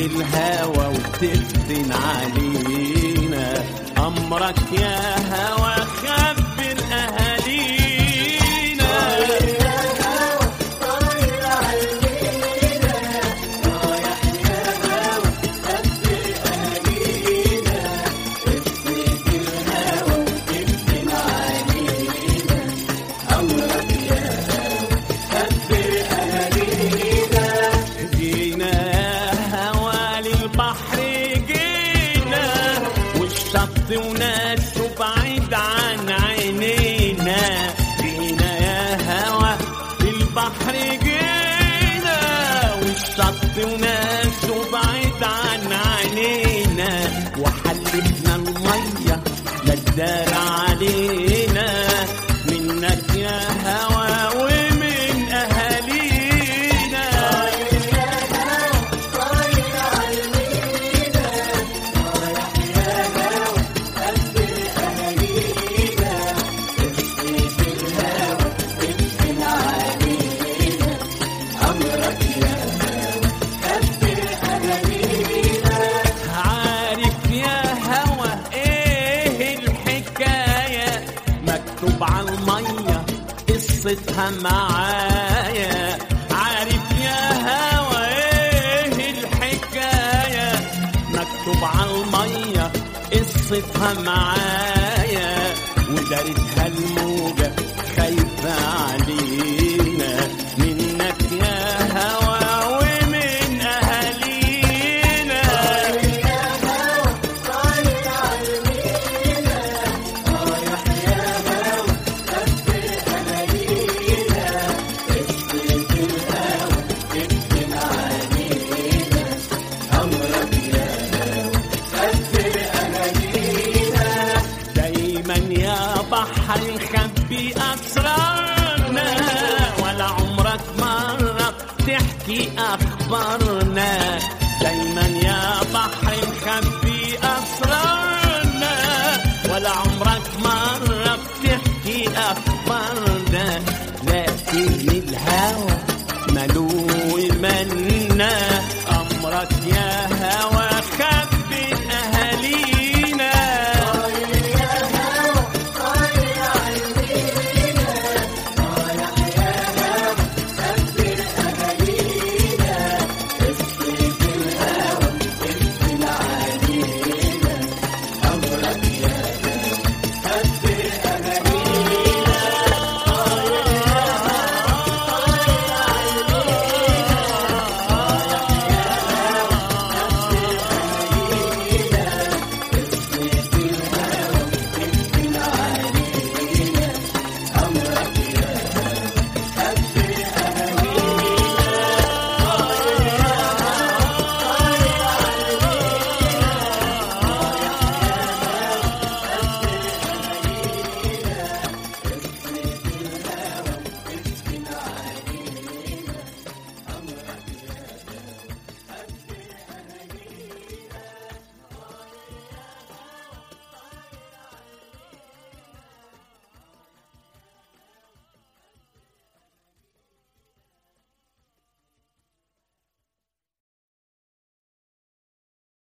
الهوى وتفتن علينا. أمرك يا هوى خبر أهالينا. وناس بعيد عن عينينا. جينا يا هوا البحر جينا، والشط وناس بعيد عن عينينا. وحلفنا المية للدار علينا، منك يا هوا ومن أهالينا. على المية قصتها معايا، عارف يا هوا ايه الحكاية. مكتوب على المية قصتها معايا، ودارتها الموجة خايفة علينا. منك يا هوا ومن أهالينا. بحر يخبي أسرارنا، ولا عمرك مرة تحكي أخبارنا.